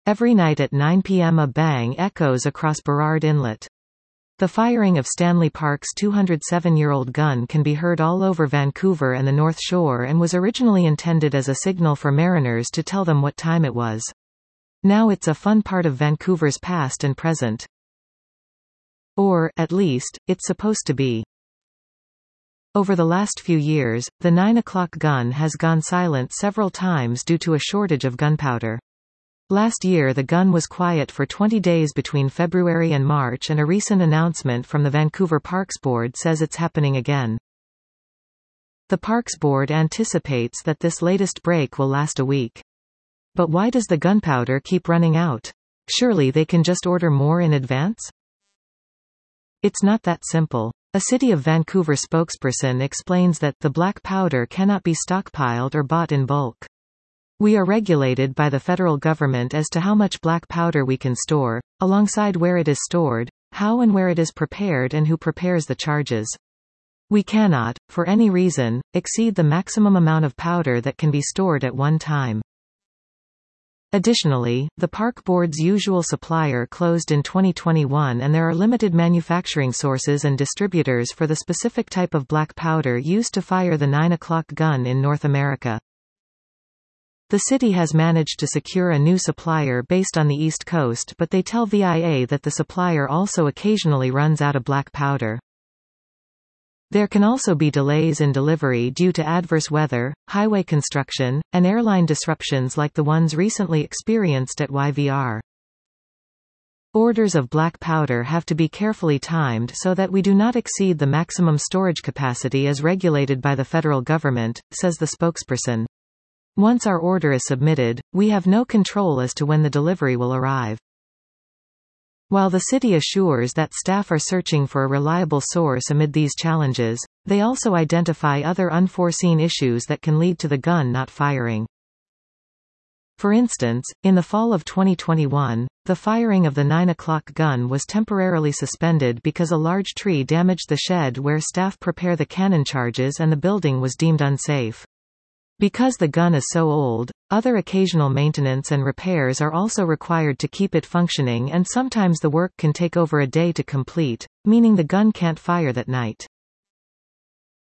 Every night at 9 p.m. a bang echoes across Burrard Inlet. The firing of Stanley Park's 207-year-old gun can be heard all over Vancouver and the North Shore and was originally intended as a signal for mariners to tell them what time it was. Now it's a fun part of Vancouver's past and present. Or, at least, it's supposed to be. Over the last few years, the 9 o'clock gun has gone silent several times due to a shortage of gunpowder. Last year the gun was quiet for 20 days between February and March, and a recent announcement from the Vancouver Parks Board says it's happening again. The Parks Board anticipates that this latest break will last a week. But why does the gunpowder keep running out? Surely they can just order more in advance? It's not that simple. A City of Vancouver spokesperson explains that the black powder cannot be stockpiled or bought in bulk. We are regulated by the federal government as to how much black powder we can store, alongside where it is stored, how and where it is prepared and who prepares the charges. We cannot, for any reason, exceed the maximum amount of powder that can be stored at one time. Additionally, the Park Board's usual supplier closed in 2021 and there are limited manufacturing sources and distributors for the specific type of black powder used to fire the 9 o'clock gun in North America. The city has managed to secure a new supplier based on the East Coast, but they tell VIA that the supplier also occasionally runs out of black powder. There can also be delays in delivery due to adverse weather, highway construction, and airline disruptions like the ones recently experienced at YVR. Orders of black powder have to be carefully timed so that we do not exceed the maximum storage capacity as regulated by the federal government, says the spokesperson. Once our order is submitted, we have no control as to when the delivery will arrive. While the city assures that staff are searching for a reliable source amid these challenges, they also identify other unforeseen issues that can lead to the gun not firing. For instance, in the fall of 2021, the firing of the 9 o'clock gun was temporarily suspended because a large tree damaged the shed where staff prepare the cannon charges and the building was deemed unsafe. Because the gun is so old, other occasional maintenance and repairs are also required to keep it functioning, and sometimes the work can take over a day to complete, meaning the gun can't fire that night.